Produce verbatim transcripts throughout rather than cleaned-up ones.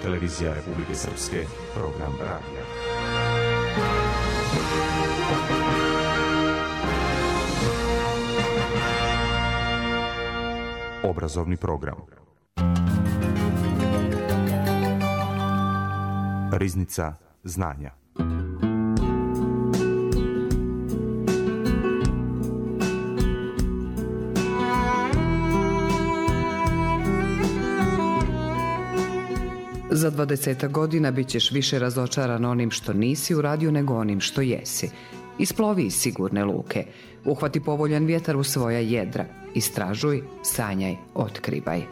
Televizija Republike Srpske, program radija. Obrazovni program. Riznica znanja. Za dvadesetak godina bit ćeš više razočaran onim što nisi uradio nego onim što jesi. Isplovi iz sigurne luke, uhvati povoljan vjetar u svoja jedra, istražuj, sanjaj, otkrivaj.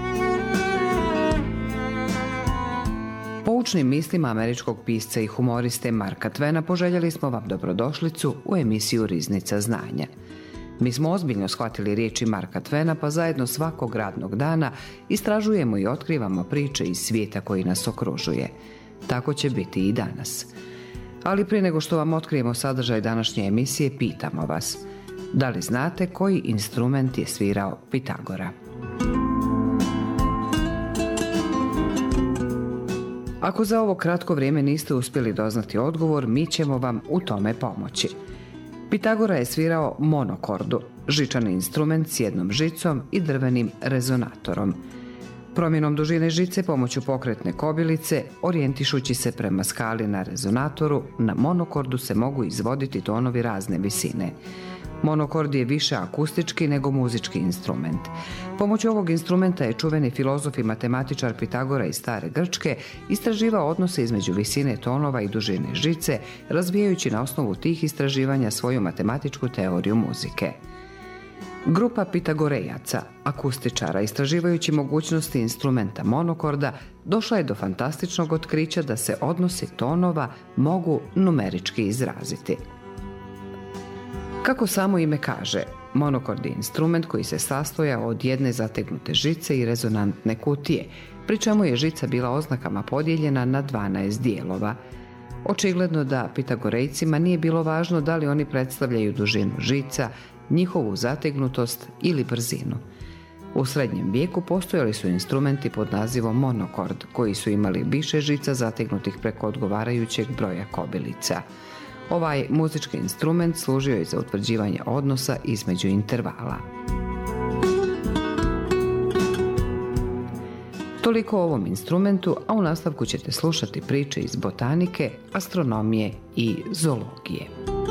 Poučnim mislima američkog pisca i humoriste Marka Twena poželjeli smo vam dobrodošlicu u emisiju Riznica znanja. Mi smo ozbiljno shvatili riječi Marka Twena, pa zajedno svakog radnog dana istražujemo i otkrivamo priče iz svijeta koji nas okružuje. Tako će biti i danas. Ali prije nego što vam otkrijemo sadržaj današnje emisije, pitamo vas, da li znate koji instrument je svirao Pitagora? Ako za ovo kratko vrijeme niste uspjeli doznati odgovor, mi ćemo vam u tome pomoći. Pitagora je svirao monokordu, žičani instrument s jednom žicom i drvenim rezonatorom. Promjenom dužine žice pomoću pokretne kobilice, orijentišući se prema skali na rezonatoru, na monokordu se mogu izvoditi tonovi razne visine. Monokord je više akustički nego muzički instrument. Pomoću ovog instrumenta je čuveni filozof i matematičar Pitagora iz stare Grčke istraživao odnose između visine tonova i dužine žice, razvijajući na osnovu tih istraživanja svoju matematičku teoriju muzike. Grupa Pitagorejaca, akustičara, istraživajući mogućnosti instrumenta monokorda, došla je do fantastičnog otkrića da se odnosi tonova mogu numerički izraziti. Kako samo ime kaže, monokord je instrument koji se sastoja od jedne zategnute žice i rezonantne kutije, pri čemu je žica bila oznakama podijeljena na dvanaest dijelova. Očigledno da Pitagorejcima nije bilo važno da li oni predstavljaju dužinu žica, njihovu zategnutost ili brzinu. U srednjem vijeku postojali su instrumenti pod nazivom monokord, koji su imali više žica zategnutih preko odgovarajućeg broja kobilica. Ovaj muzički instrument služio je za utvrđivanje odnosa između intervala. Toliko o ovom instrumentu, a u nastavku ćete slušati priče iz botanike, astronomije i zoologije.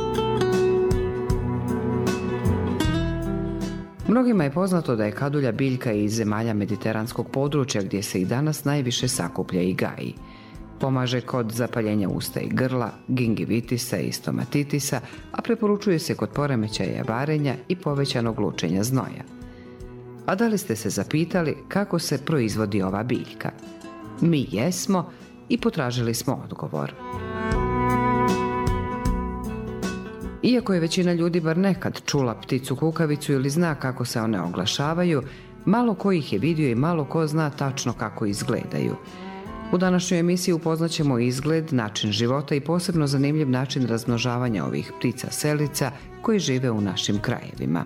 Mnogima je poznato da je kadulja biljka iz zemalja mediteranskog područja gdje se i danas najviše sakuplja i gaji. Pomaže kod zapaljenja usta i grla, gingivitisa i stomatitisa, a preporučuje se kod poremećaja varenja i povećanog lučenja znoja. A da li ste se zapitali kako se proizvodi ova biljka? Mi jesmo i potražili smo odgovor. Iako je većina ljudi bar nekad čula pticu kukavicu ili zna kako se one oglašavaju, malo ko ih je vidio i malo ko zna tačno kako izgledaju. U današnjoj emisiji upoznaćemo izgled, način života i posebno zanimljiv način razmnožavanja ovih ptica selica koji žive u našim krajevima.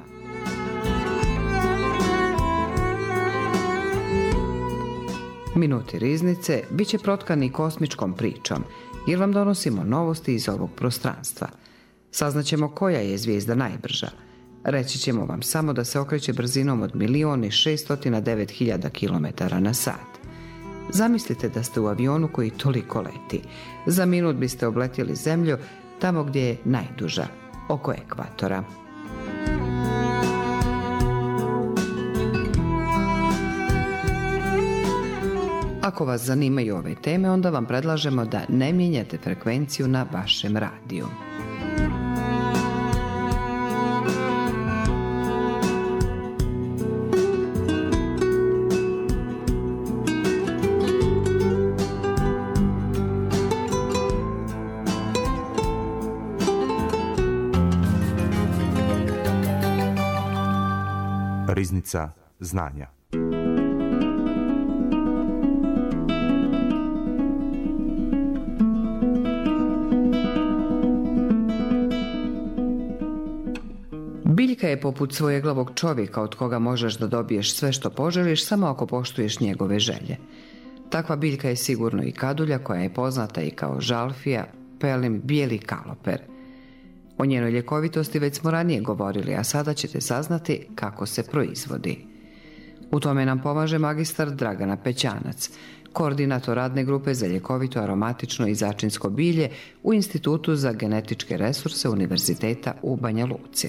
Minuti riznice bit će protkani kosmičkom pričom, jer vam donosimo novosti iz ovog prostranstva. Saznaćemo koja je zvijezda najbrža. Reći ćemo vam samo da se okreće brzinom od milion i šeststo devet hiljada kilometara na sat. Zamislite da ste u avionu koji toliko leti. Za minut biste obletjeli zemlju tamo gdje je najduža, oko ekvatora. Ako vas zanimaju ove teme, onda vam predlažemo da ne mijenjate frekvenciju na vašem radiju. Riznica znanja. Biljka je poput svojeglavog čovjeka od koga možeš da dobiješ sve što poželiš samo ako poštuješ njegove želje. Takva biljka je sigurno i kadulja koja je poznata i kao žalfija, pelin, bijeli kaloper. O njenoj ljekovitosti već smo ranije govorili, a sada ćete saznati kako se proizvodi. U tome nam pomaže magistar Dragana Pećanac, koordinator radne grupe za ljekovito, aromatično i začinsko bilje u Institutu za genetičke resurse Univerziteta u Banja Luci.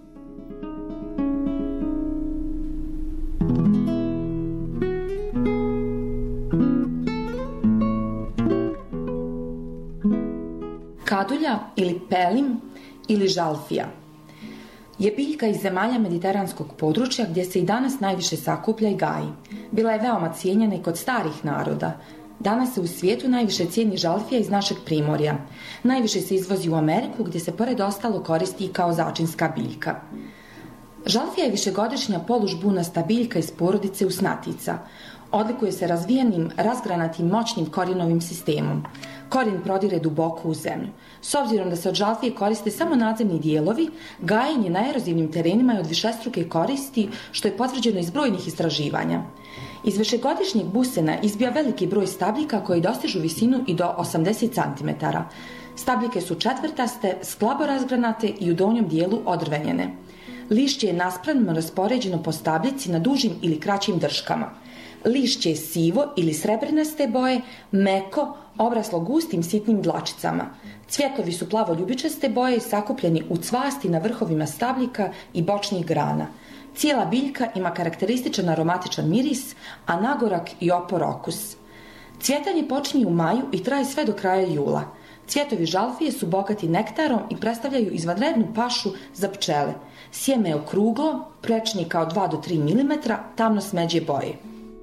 Kadulja ili pelin ili žalfija je biljka iz zemalja mediteranskog područja gdje se i danas najviše sakuplja i gaji. Bila je veoma cijenjena i kod starih naroda. Danas se u svijetu najviše cijeni žalfija iz našeg primorja. Najviše se izvozi u Ameriku gdje se pored ostalo koristi i kao začinska biljka. Žalfija je višegodišnja polužbunasta biljka iz porodice usnatica. Odlikuje se razvijenim, razgranatim, moćnim korijenovim sistemom. Korijen prodire duboko u zemlju. S obzirom da se od žalfije koriste samo nadzemni dijelovi, gajenje na erozivnim terenima je od višestruke koristi, što je potvrđeno iz brojnih istraživanja. Iz višegodišnjeg busena izbija veliki broj stabljika koji dostižu visinu i do osamdeset centimetara. Stabljike su četvrtaste, slabo razgranate i u donjem dijelu odrvenjene. Lišće je naspravno raspoređeno po stabljici na dužim ili kraćim drškama. Lišće je sivo ili srebrnaste boje, meko, obraslo gustim sitnim dlačicama. Cvjetovi su plavo-ljubičaste boje, sakupljeni u cvasti na vrhovima stabljika i bočnih grana. Cijela biljka ima karakterističan aromatičan miris, a nagorak i opor okus. Cvjetanje počinje u maju i traje sve do kraja jula. Cvjetovi žalfije su bogati nektarom i predstavljaju izvanrednu pašu za pčele. Sjeme je okruglo, prečnika od dva do tri milimetra, tamno smeđe boje.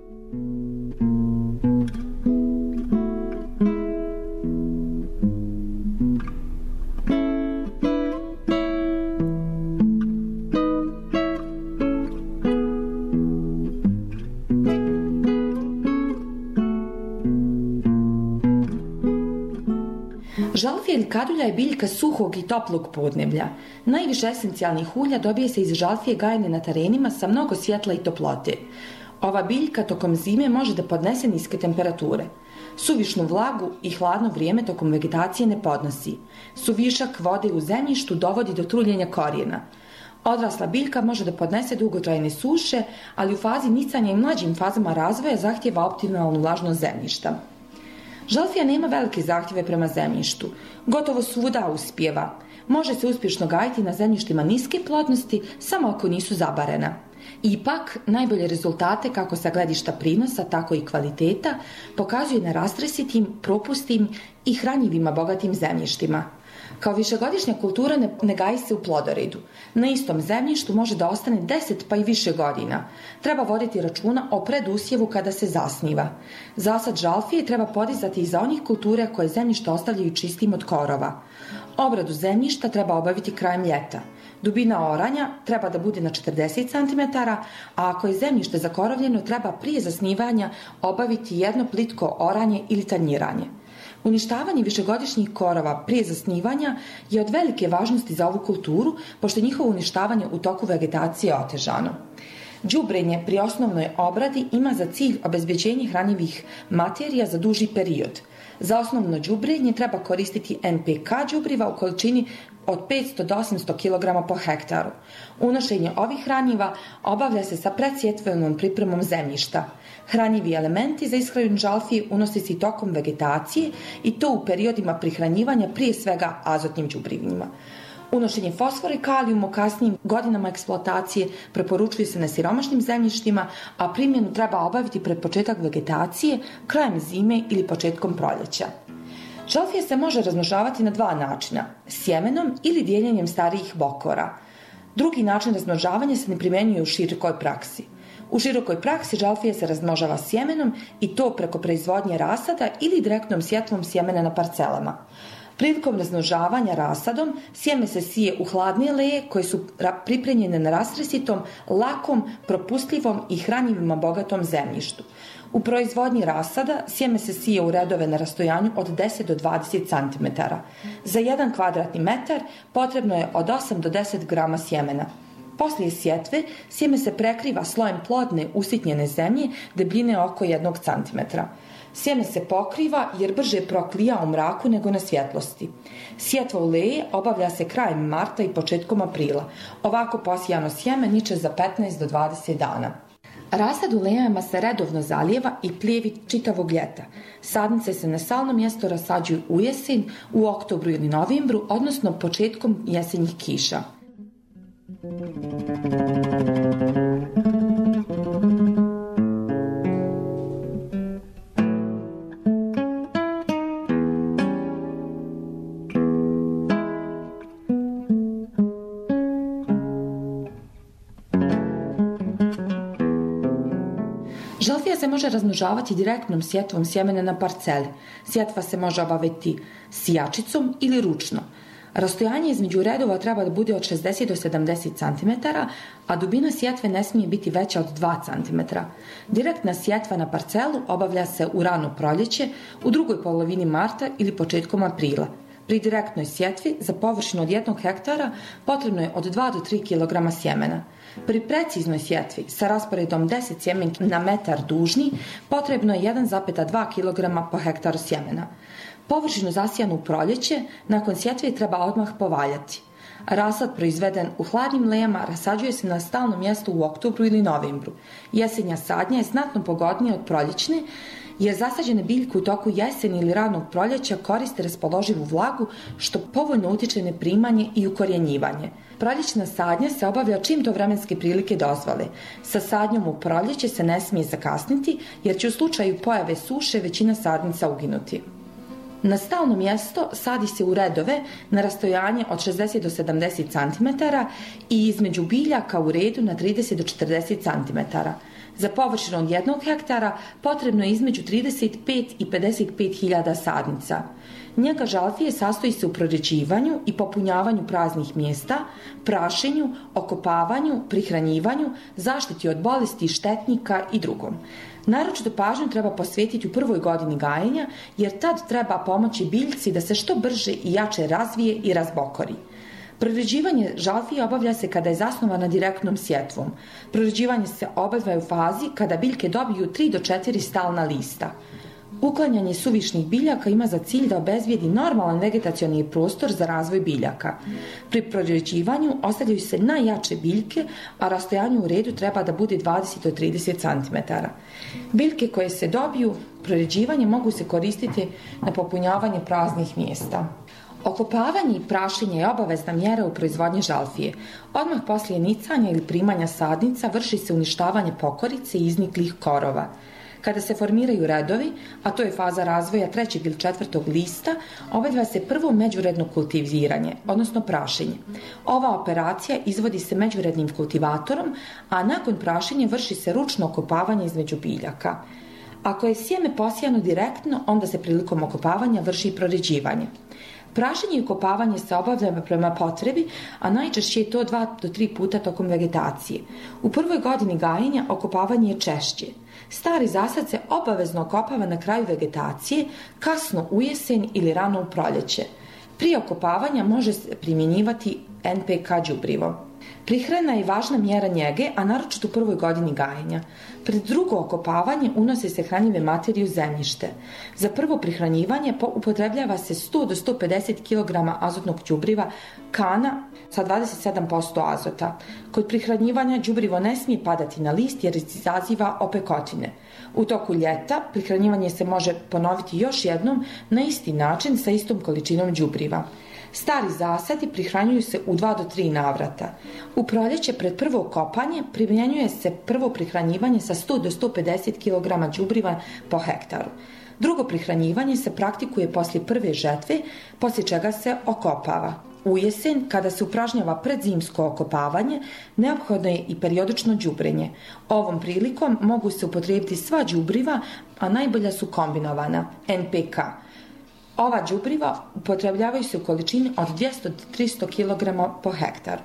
Žalfija ili kadulja je biljka suhog i toplog podneblja. Najviše esencijalnih ulja dobije se iz žalfije gajene na terenima sa mnogo svjetla i toplote. Ova biljka tokom zime može da podnese niske temperature. Suvišnu vlagu i hladno vrijeme tokom vegetacije ne podnosi. Suvišak vode u zemljištu dovodi do truljenja korijena. Odrasla biljka može da podnese dugotrajne suše, ali u fazi nicanja i mlađim fazama razvoja zahtjeva optimalnu vlažnost zemljišta. Žalfija nema velike zahtjeve prema zemljištu. Gotovo svuda uspijeva. Može se uspješno gajiti na zemljištima niske plodnosti, samo ako nisu zabarena. Ipak, najbolje rezultate kako sa gledišta prinosa, tako i kvaliteta, pokazuje na rastresitim, propustim i hranjivima bogatim zemljištima. Kao višegodišnja kultura ne, ne gaji se u plodoredu. Na istom zemljištu može da ostane deset pa i više godina. Treba voditi računa o predusjevu kada se zasniva. Zasad žalfije treba podizati i za onih kultura koje zemljište ostavljaju čistim od korova. Obradu zemljišta treba obaviti krajem ljeta. Dubina oranja treba da bude na četrdeset centimetara, a ako je zemljište zakorovljeno, treba prije zasnivanja obaviti jedno plitko oranje ili tanjiranje. Uništavanje višegodišnjih korova prije zasnivanja je od velike važnosti za ovu kulturu, pošto je njihovo uništavanje u toku vegetacije otežano. Đubrenje pri osnovnoj obradi ima za cilj obezbeđenje hranjivih materija za duži period. Za osnovno đubrenje treba koristiti en pe ka đubriva u količini od petsto do osamsto kilograma po hektaru. Unošenje ovih hranjiva obavlja se sa predsjetvenom pripremom zemljišta. Hranjivi elementi za ishranu žalfije unose se i tokom vegetacije i to u periodima prihranjivanja, prije svega azotnim đubrivima. Unošenje fosfora i kalijuma u kasnijim godinama eksploatacije preporučuje se na siromašnim zemljištima, a primjenu treba obaviti pred početak vegetacije, krajem zime ili početkom proljeća. Žalfija se može razmnožavati na dva načina, sjemenom ili dijeljenjem starijih bokora. Drugi način razmnožavanja se ne primjenjuje u širokoj praksi. U širokoj praksi žalfija se razmnožava sjemenom i to preko proizvodnje rasada ili direktnom sjetvom sjemena na parcelama. Prilikom razmnožavanja rasadom sjeme se sije u hladne leje koje su pripremljene na rastresitom, lakom, propustljivom i hranjivima bogatom zemljištu. U proizvodnji rasada sjeme se sije u redove na rastojanju od deset do dvadeset centimetara. Za jedan kvadratni metar potrebno je od osam do deset grama sjemena. Poslije sjetve sjeme se prekriva slojem plodne usitnjene zemlje debljine oko jednog centimetra. Sjeme se pokriva jer brže proklija u mraku nego na svjetlosti. Sjetva u leje obavlja se krajem marta i početkom aprila. Ovako posijano sjeme niče za petnaest do dvadeset dana. Rasad u lejama se redovno zalijeva i plijevi čitavog ljeta. Sadnice se na stalno mjesto rasađuju u jesen, u oktobru ili novembru, odnosno početkom jesenjih kiša. Žalfija se može razmnožavati direktnom sjetvom sjemena na parceli. Sjetva se može obaviti sijačicom ili ručno. Rastojanje između redova treba da bude od šezdeset do sedamdeset centimetara, a dubina sjetve ne smije biti veća od dva centimetra. Direktna sjetva na parcelu obavlja se u rano proljeće, u drugoj polovini marta ili početkom aprila. Pri direktnoj sjetvi za površinu od jednog hektara potrebno je od dva do tri kilograma sjemena. Pri preciznoj sjetvi sa rasporedom deset sjemenki na metar dužni potrebno je jedan zarez dva kilograma po hektaru sjemena. Površinu zasijanu u proljeće nakon sjetve treba odmah povaljati. Rasad proizveden u hladnim lejama rasađuje se na stalno mjesto u oktobru ili novembru. Jesenja sadnja je znatno pogodnija od proljećne, jer zasađene biljke u toku jeseni ili ranog proljeća koriste raspoloživu vlagu, što povoljno utiče na primanje i ukorjenjivanje. Proljećna sadnja se obavlja čim to vremenske prilike dozvole. Sa sadnjom u proljeće se ne smije zakasniti, jer će u slučaju pojave suše većina sadnica uginuti. Na stalno mjesto sadi se u redove na rastojanje od šezdeset do sedamdeset centimetara i između biljaka u redu na trideset do četrdeset centimetara. Za površinu od jednog hektara potrebno je između trideset pet i pedeset pet hiljada sadnica. Njega žalfije sastoji se u proređivanju i popunjavanju praznih mjesta, prašenju, okopavanju, prihranjivanju, zaštiti od bolesti, štetnika i drugom. Naročitu pažnju treba posvetiti u prvoj godini gajenja, jer tad treba pomoći biljci da se što brže i jače razvije i razbokori. Proređivanje žalfije obavlja se kada je zasnovana direktnom sjetvom. Proređivanje se obavlja u fazi kada biljke dobiju tri do četiri stalna lista. Uklanjanje suvišnih biljaka ima za cilj da obezbijedi normalan vegetacioni prostor za razvoj biljaka. Pri proređivanju ostavljaju se najjače biljke, a rastojanje u redu treba da bude dvadeset do trideset centimetara. Biljke koje se dobiju proređivanje mogu se koristiti na popunjavanje praznih mjesta. Okopavanje i prašenje je obavezna mjera u proizvodnji žalfije. Odmah poslije nicanja ili primanja sadnica vrši se uništavanje pokorice i izniklih korova. Kada se formiraju redovi, a to je faza razvoja trećeg ili četvrtog lista, obavlja se prvo međuredno kultiviranje, odnosno prašenje. Ova operacija izvodi se međurednim kultivatorom, a nakon prašenja vrši se ručno okopavanje između biljaka. Ako je sjeme posijano direktno, onda se prilikom okopavanja vrši i proređivanje. Prašenje i okopavanje se obavlja prema potrebi, a najčešće je to dva do tri puta tokom vegetacije. U prvoj godini gajenja okopavanje je češće. Stari zasad se obavezno okopava na kraju vegetacije, kasno u jesen ili rano u proljeće. Prije okopavanja može se primjenjivati en pe ka đubrivo. Prihrana je važna mjera njege, a naročito u prvoj godini gajenja. Pred drugo okopavanje unose se hranjive materije u zemljište. Za prvo prihranjivanje upotrebljava se sto do sto pedeset kilograma azotnog đubriva kana sa dvadeset sedam posto azota. Kod prihranjivanja đubrivo ne smije padati na list jer izaziva opekotine. U toku ljeta prihranjivanje se može ponoviti još jednom na isti način sa istom količinom đubriva. Stari zasadi prihranjuju se u dva do tri navrata. U proljeće pred prvo kopanje primjenjuje se prvo prihranjivanje sa sto do sto pedeset kilograma đubriva po hektaru. Drugo prihranjivanje se praktikuje poslije prve žetve, poslije čega se okopava. U jesen, kada se upražnjava predzimsko okopavanje, neophodno je i periodično đubrenje. Ovom prilikom mogu se upotrijebiti sva đubriva, a najbolja su kombinovana en pe ka. Ova đubriva upotrebljavaju se u količini od dvjesto do tristo kilograma po hektaru.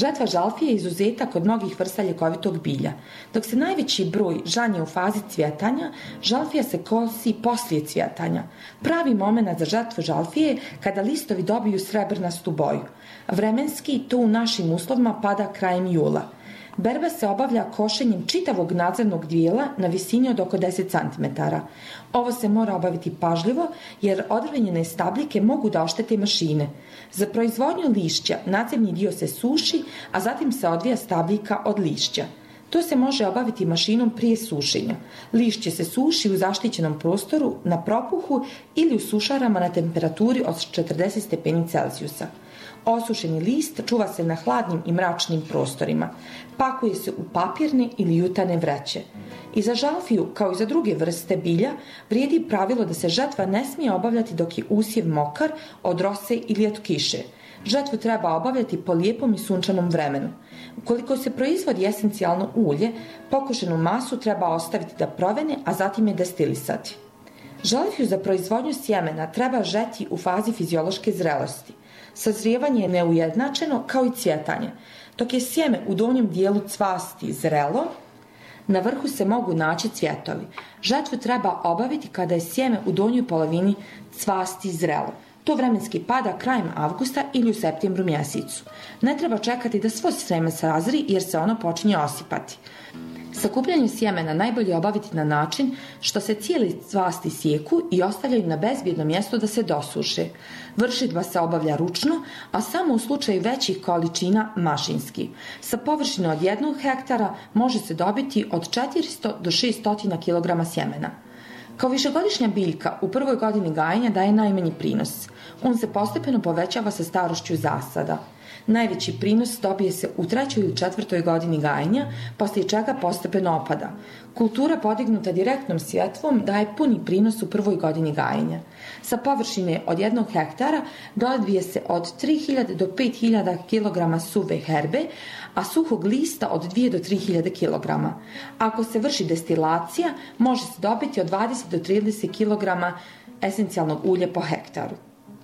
Žetva žalfije je izuzetak od mnogih vrsta ljekovitog bilja. Dok se najveći broj žanje u fazi cvjetanja, žalfija se kosi poslije cvjetanja. Pravi moment za žetvu žalfije je kada listovi dobiju srebrnastu boju. Vremenski to u našim uslovima pada krajem jula. Berba se obavlja košenjem čitavog nadzemnog dijela na visini od oko deset centimetara. Ovo se mora obaviti pažljivo jer odrvenjene stabljike mogu da oštete mašine. Za proizvodnju lišća nadzemni dio se suši, a zatim se odvija stabljika od lišća. To se može obaviti mašinom prije sušenja. Lišće se suši u zaštićenom prostoru na propuhu ili u sušarama na temperaturi od četrdeset stepeni Celzijusa. Osušeni list čuva se na hladnim i mračnim prostorima. Pakuje se u papirne ili jutane vreće. I za žalfiju, kao i za druge vrste bilja, vrijedi pravilo da se žetva ne smije obavljati dok je usjev mokar od rose ili od kiše. Žetvu treba obavljati po lijepom i sunčanom vremenu. Ukoliko se proizvodi esencijalno ulje, pokušenu masu treba ostaviti da provene, a zatim je destilisati. Žalfiju za proizvodnju sjemena treba žeti u fazi fiziološke zrelosti. Sazrijevanje je neujednačeno kao i cvjetanje. Dok je sjeme u donjem dijelu cvasti zrelo, na vrhu se mogu naći cvjetovi. Žetvu treba obaviti kada je sjeme u donjoj polovini cvasti zrelo. To vremenski pada krajem avgusta ili u septembru mjesecu. Ne treba čekati da svo sjeme sazri jer se ono počinje osipati. Sakupljanje sjemena najbolje obaviti na način što se cijeli cvasti sjeku i ostavljaju na bezbjedno mjesto da se dosuše. Vršidba se obavlja ručno, a samo u slučaju većih količina mašinski. Sa površine od jednog hektara može se dobiti od četiristo do šesto kilograma sjemena. Kao višegodišnja biljka u prvoj godini gajenja daje najmanji prinos. On se postepeno povećava sa starošću zasada. Najveći prinos dobije se u trećoj ili četvrtoj godini gajenja, poslije čega postepeno opada. Kultura podignuta direktnom sjetvom daje puni prinos u prvoj godini gajenja. Sa površine od jednog hektara dobije se od tri hiljade do pet hiljada kilograma suve herbe, a suhog lista od dvije do tri hiljade kilograma. Ako se vrši destilacija, može se dobiti od dvadeset do trideset kilograma esencijalnog ulja po hektaru.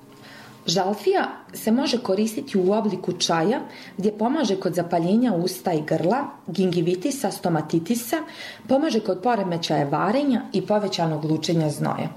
Žalfija se može koristiti u obliku čaja gdje pomaže kod zapaljenja usta i grla, gingivitisa, stomatitisa, pomaže kod poremećaja varenja i povećanog lučenja znoja.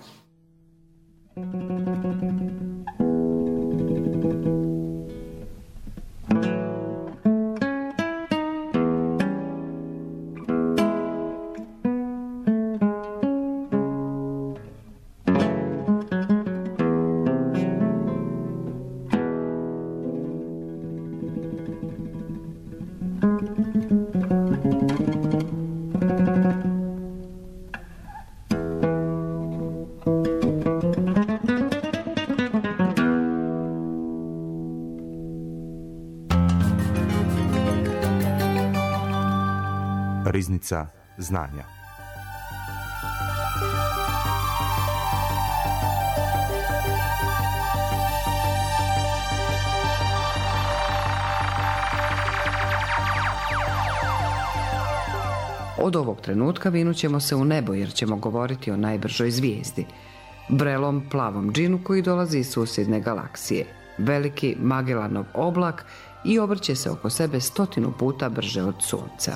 Riznica znanja. Od ovog trenutka vinut ćemo se u nebo jer ćemo govoriti o najbržoj zvijezdi, vrelom plavom džinu koji dolazi iz susjedne galaksije, veliki Magellanov oblak i obrće se oko sebe stotinu puta brže od sunca.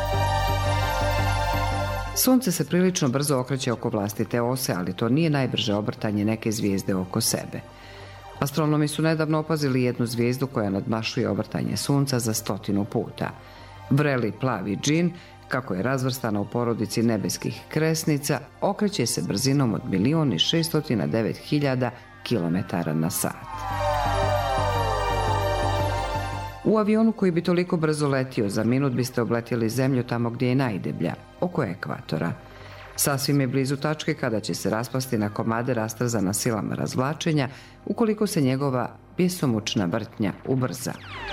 Sunce se prilično brzo okreće oko vlastite ose, ali to nije najbrže obrtanje neke zvijezde oko sebe. Astronomi su nedavno opazili jednu zvijezdu koja nadmašuje obrtanje sunca za stotinu puta. Vreli plavi džin, kako je razvrstana u porodici nebeskih kresnica, okreće se brzinom od milion i šesto devet hiljada kilometara na sat. U avionu koji bi toliko brzo letio, za minut biste obletjeli zemlju tamo gdje je najdeblja, oko ekvatora. Sasvim je blizu tačke kada će se raspasti na komade rastrzana silama razvlačenja, ukoliko se njegova bjesomučna vrtnja ubrza.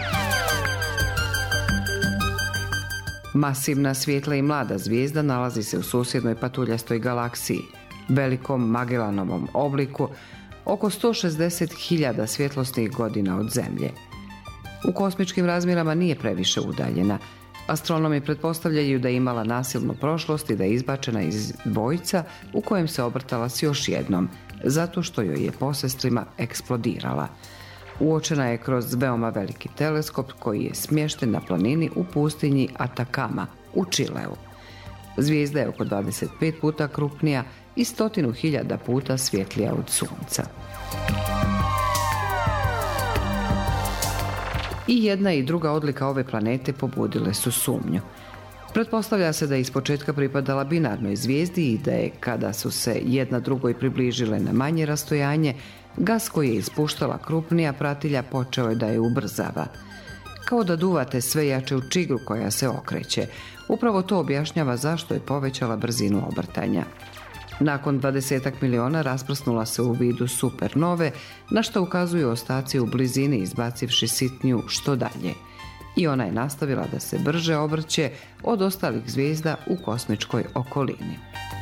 Masivna, svijetla i mlada zvijezda nalazi se u susjednoj patuljastoj galaksiji, velikom Magellanovom obliku, oko sto šezdeset hiljada svjetlosnih godina od Zemlje. U kosmičkim razmjerama nije previše udaljena. Astronomi pretpostavljaju da je imala nasilnu prošlost i da je izbačena iz dvojca u kojem se obrtala s još jednom, zato što joj je posestrima eksplodirala. Uočena je kroz veoma veliki teleskop koji je smješten na planini u pustinji Atacama u Čileu. Zvijezda je oko dvadeset pet puta krupnija i stotinu hiljada puta svjetlija od Sunca. I jedna i druga odlika ove planete pobudile su sumnju. Pretpostavlja se da je ispočetka pripadala binarnoj zvijezdi i da je, kada su se jedna drugoj približile na manje rastojanje, gas koji je ispuštala krupnija pratilja počeo je da je ubrzava. Kao da duvate sve jače u čigru koja se okreće. Upravo to objašnjava zašto je povećala brzinu obrtanja. Nakon dvadesetak miliona rasprsnula se u vidu supernove, na što ukazuju ostaci u blizini izbacivši sitniju što dalje. I ona je nastavila da se brže obrće od ostalih zvijezda u kosmičkoj okolini.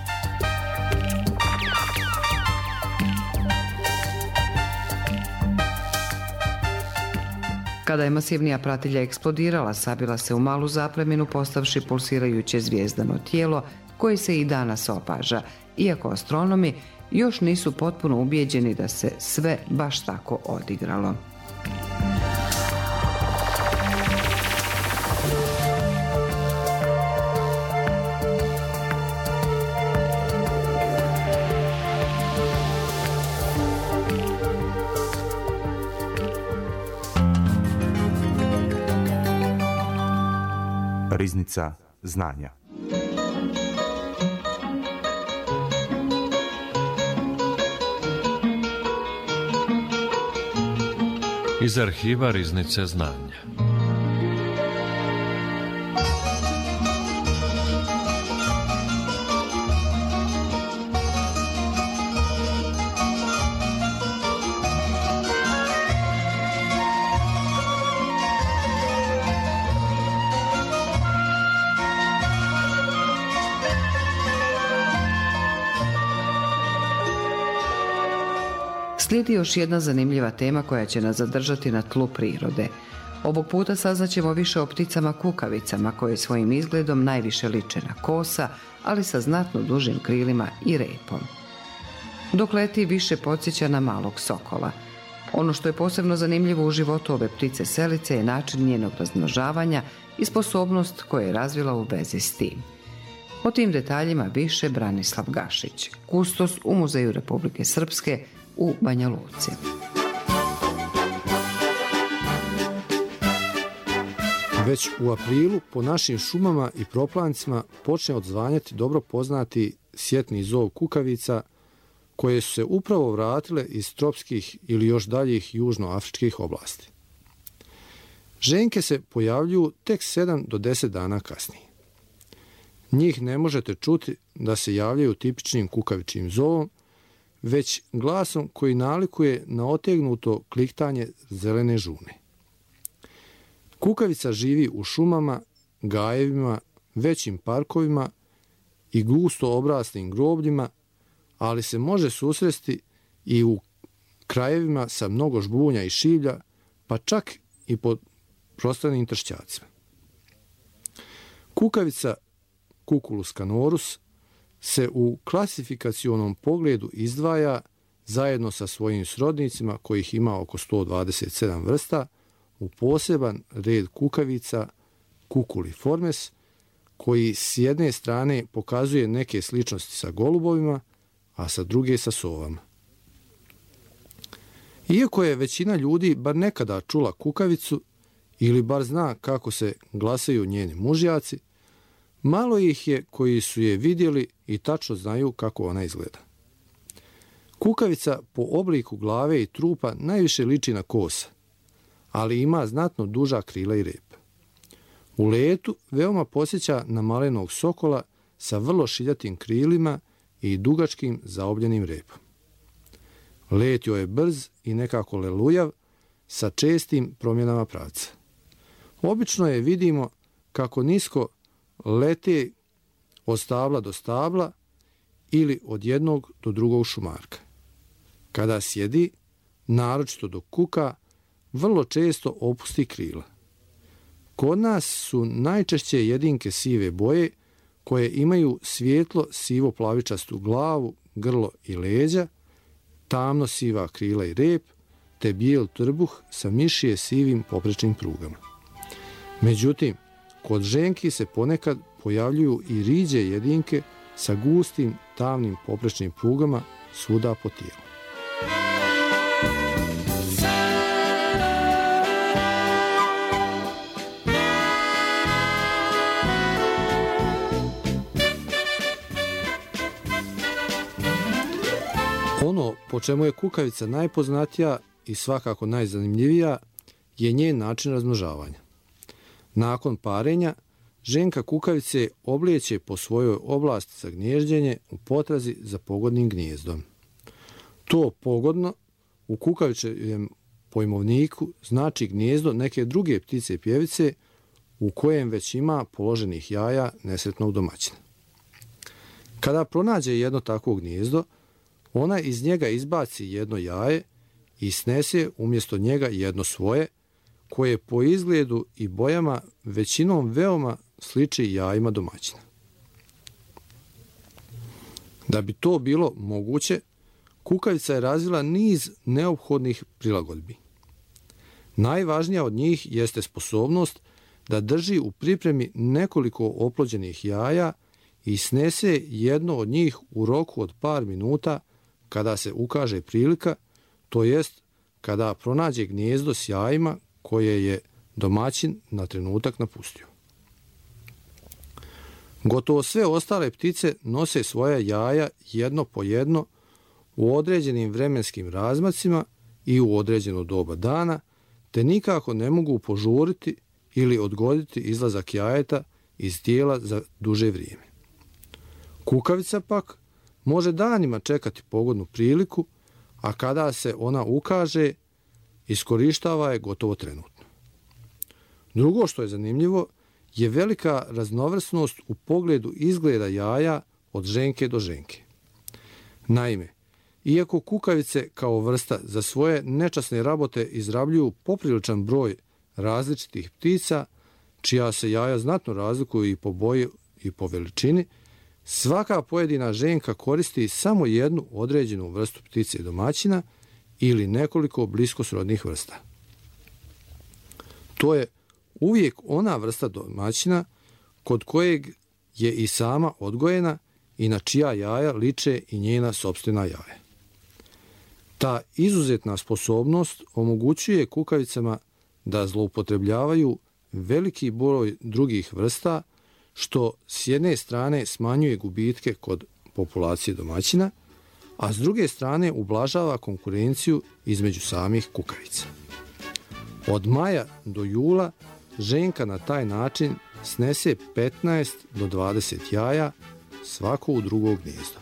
Kada je masivnija pratilja eksplodirala, sabila se u malu zapleminu postavši pulsirajuće zvijezdano tijelo koje se i danas opaža, iako astronomi još nisu potpuno ubijeđeni da se sve baš tako odigralo. Riznica znanja. Iz arhiva Riznice znanja. Slijedi još jedna zanimljiva tema koja će nas zadržati na tlu prirode. Ovog puta saznaćemo više o pticama kukavicama koje svojim izgledom najviše liče na kosa, ali sa znatno dužim krilima i repom. Dok leti više podsjeća na malog sokola. Ono što je posebno zanimljivo u životu ove ptice selice je način njenog razmnožavanja i sposobnost koju je razvila u vezi s tim. O tim detaljima više Branislav Gašić, kustos u Muzeju Republike Srpske u Banja Luci. Već u aprilu po našim šumama i proplancima počne odzvanjati dobro poznati sjetni zov kukavica koje su se upravo vratile iz tropskih ili još daljih južnoafričkih oblasti. Ženke se pojavljuju tek sedam do deset dana kasnije. Njih ne možete čuti da se javljaju tipičnim kukavičnim zovom, već glasom koji nalikuje na otegnuto kliktanje zelene žune. Kukavica živi u šumama, gajevima, većim parkovima i gusto obraslim grobljima, ali se može susresti i u krajevima sa mnogo žbunja i šilja, pa čak i pod prostranim tršćacima. Kukavica Cuculus canorus se u klasifikacionom pogledu izdvaja zajedno sa svojim srodnicima, kojih ima oko sto dvadeset sedam vrsta, u poseban red kukavica Cuculiformes, koji s jedne strane pokazuje neke sličnosti sa golubovima, a sa druge sa sovama. Iako je većina ljudi bar nekada čula kukavicu ili bar zna kako se glasaju njeni mužjaci, malo ih je koji su je vidjeli i tačno znaju kako ona izgleda. Kukavica po obliku glave i trupa najviše liči na kosa, ali ima znatno duža krila i rep. U letu veoma posjeća na malenog sokola sa vrlo šiljatim krilima i dugačkim zaobljenim repom. Let joj je brz i nekako lelujav sa čestim promjenama pravca. Obično je vidimo kako nisko lete od stabla do stabla ili od jednog do drugog šumarka. Kada sjedi, naročito dok kuka, vrlo često opusti krila. Kod nas su najčešće jedinke sive boje koje imaju svijetlo sivo-plavičastu glavu, grlo i leđa, tamno siva krila i rep, te bijel trbuh sa mišije sivim poprečnim prugama. Međutim, kod ženki se ponekad pojavljuju i riđe jedinke sa gustim, tamnim poprečnim prugama svuda po tijelu. Ono po čemu je kukavica najpoznatija i svakako najzanimljivija je njen način razmnožavanja. Nakon parenja, ženka kukavice oblijeće po svojoj oblasti za gnježđenje u potrazi za pogodnim gnjezdom. To pogodno u kukavičevom pojmovniku znači gnijezdo neke druge ptice pjevice u kojem već ima položenih jaja nesretnog domaćina. Kada pronađe jedno takvo gnijezdo, ona iz njega izbaci jedno jaje i snese umjesto njega jedno svoje, koje po izgledu i bojama većinom veoma sliči jajima domaćina. Da bi to bilo moguće, kukavica je razvila niz neophodnih prilagodbi. Najvažnija od njih jeste sposobnost da drži u pripremi nekoliko oplođenih jaja i snese jedno od njih u roku od par minuta kada se ukaže prilika, to jest kada pronađe gnijezdo s jajima koje je domaćin na trenutak napustio. Gotovo sve ostale ptice nose svoja jaja jedno po jedno u određenim vremenskim razmacima i u određeno doba dana, te nikako ne mogu požuriti ili odgoditi izlazak jajeta iz tijela za duže vrijeme. Kukavica pak može danima čekati pogodnu priliku, a kada se ona ukaže, iskorištava je gotovo trenutno. Drugo što je zanimljivo je velika raznovrsnost u pogledu izgleda jaja od ženke do ženke. Naime, iako kukavice kao vrsta za svoje nečasne rabote izrabljuju popriličan broj različitih ptica, čija se jaja znatno razlikuju i po boji i po veličini, svaka pojedina ženka koristi samo jednu određenu vrstu ptice domaćina ili nekoliko blisko srodnih vrsta. To je uvijek ona vrsta domaćina kod kojeg je i sama odgojena i na čija jaja liče i njena sopstvena jaja. Ta izuzetna sposobnost omogućuje kukavicama da zloupotrebljavaju veliki broj drugih vrsta, što s jedne strane smanjuje gubitke kod populacije domaćina, a s druge strane ublažava konkurenciju između samih kukavica. Od maja do jula ženka na taj način snese petnaest do dvadeset jaja, svako u drugo gnijezdo.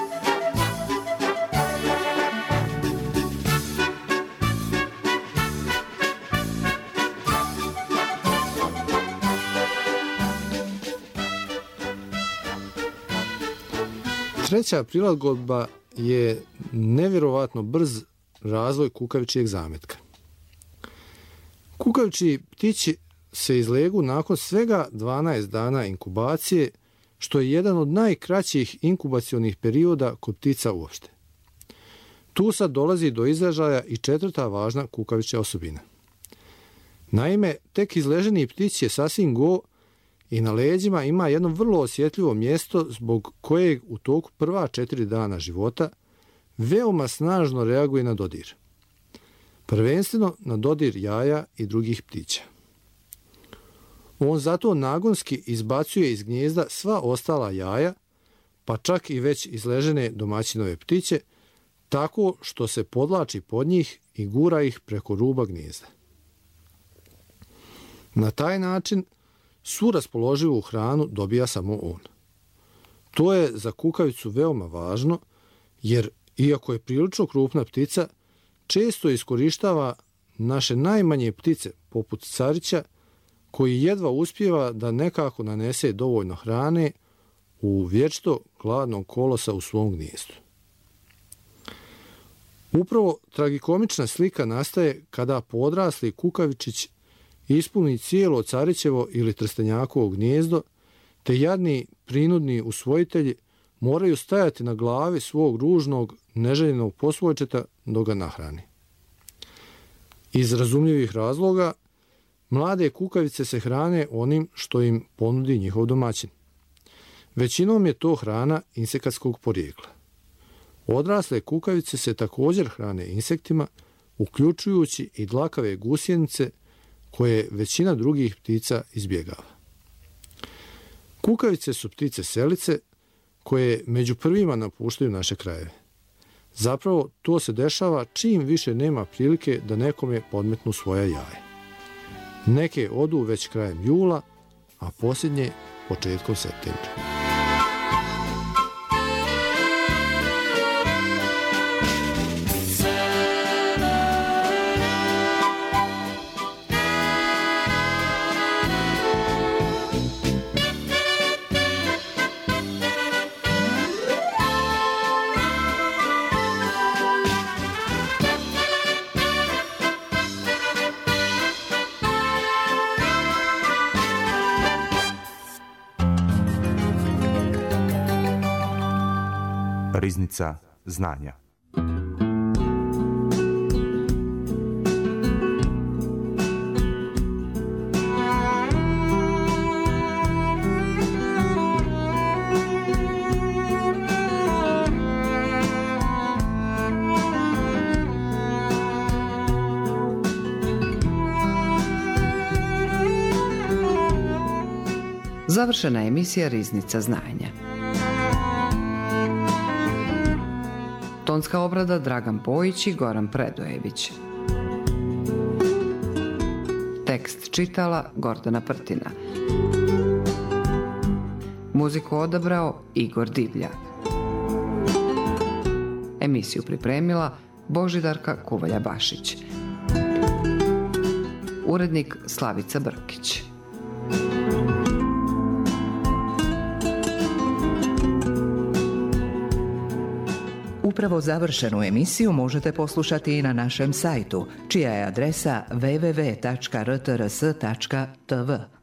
Treća prilagodba je nevjerovatno brz razvoj kukavičijeg zametka. Kukavičiji ptići se izlegu nakon svega dvanaest dana inkubacije, što je jedan od najkraćih inkubacionih perioda kod ptica uopšte. Tu sad dolazi do izražaja i četvrta važna kukavičja osobina. Naime, tek izleženi ptić je sasvim go i na leđima ima jedno vrlo osjetljivo mjesto zbog kojeg u toku prva četiri dana života veoma snažno reaguje na dodir. Prvenstveno na dodir jaja i drugih ptića. On zato nagonski izbacuje iz gnijezda sva ostala jaja, pa čak i već izležene domaćinove ptiće, tako što se podlači pod njih i gura ih preko ruba gnijezda. Na taj način svu raspoloživu hranu dobija samo on. To je za kukavicu veoma važno, jer iako je prilično krupna ptica, često iskorištava naše najmanje ptice, poput carića, koji jedva uspijeva da nekako nanese dovoljno hrane u vječito gladnog kolosa u svom gnijezdu. Upravo tragikomična slika nastaje kada podrasli kukavičić ispuni cijelo carićevo ili trstenjakovo gnijezdo, te jadni prinudni usvojitelji moraju stajati na glavi svog ružnog, neželjenog posvojčeta dok ga nahrani. Iz razumljivih razloga, mlade kukavice se hrane onim što im ponudi njihov domaćin. Većinom je to hrana insekatskog porijekla. Odrasle kukavice se također hrane insektima, uključujući i dlakave gusjenice koje većina drugih ptica izbjegava. Kukavice su ptice selice koje među prvima napuštaju naše krajeve. Zapravo, to se dešava čim više nema prilike da nekome podmetnu svoja jaja. Neke odu već krajem jula, a posljednje početkom septembra. Riznica znanja. Završena je emisija Riznica znanja. Tonska obrada Dragan Pojić i Goran Predojević. Tekst čitala Gordana Prtina. Muziku odabrao Igor Divljak. Emisiju pripremila Božidarka Kuvalja-Bašić. Urednik Slavica Brkić. Upravo završenu emisiju možete poslušati i na našem sajtu, čija je adresa w w w tačka r t r s tačka t v.